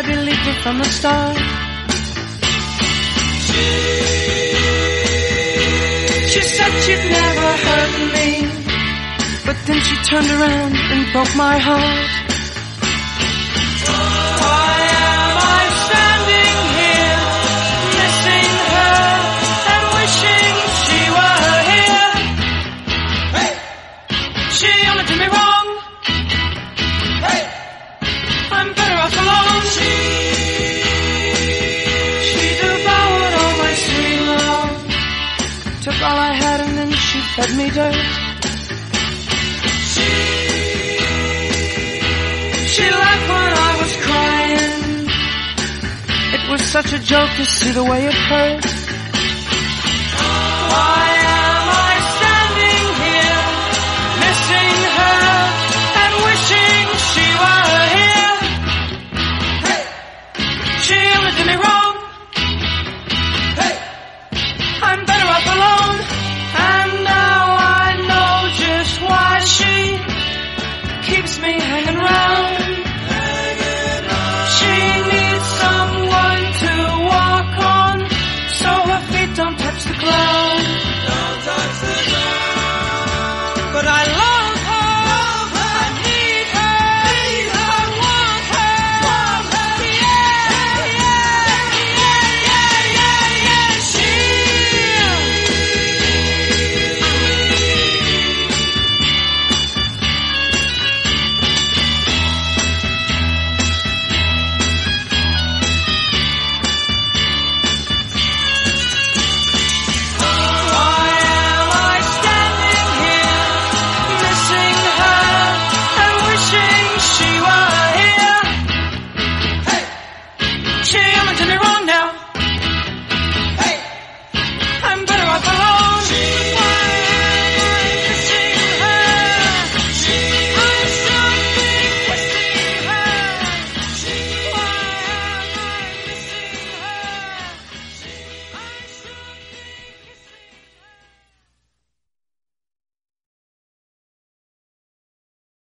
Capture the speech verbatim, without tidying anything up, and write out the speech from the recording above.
believed it from the start. She said she'd never hurt me, but then she turned around and broke my heart. Why am I standing here, missing her and wishing she were here? Hey! She only did me wrong. Hey! I'm better off alone. She, she devoured all my sweet love, took all I had and then she fed me dirt. She, she laughed when I was crying. It was such a joke to see the way it hurt.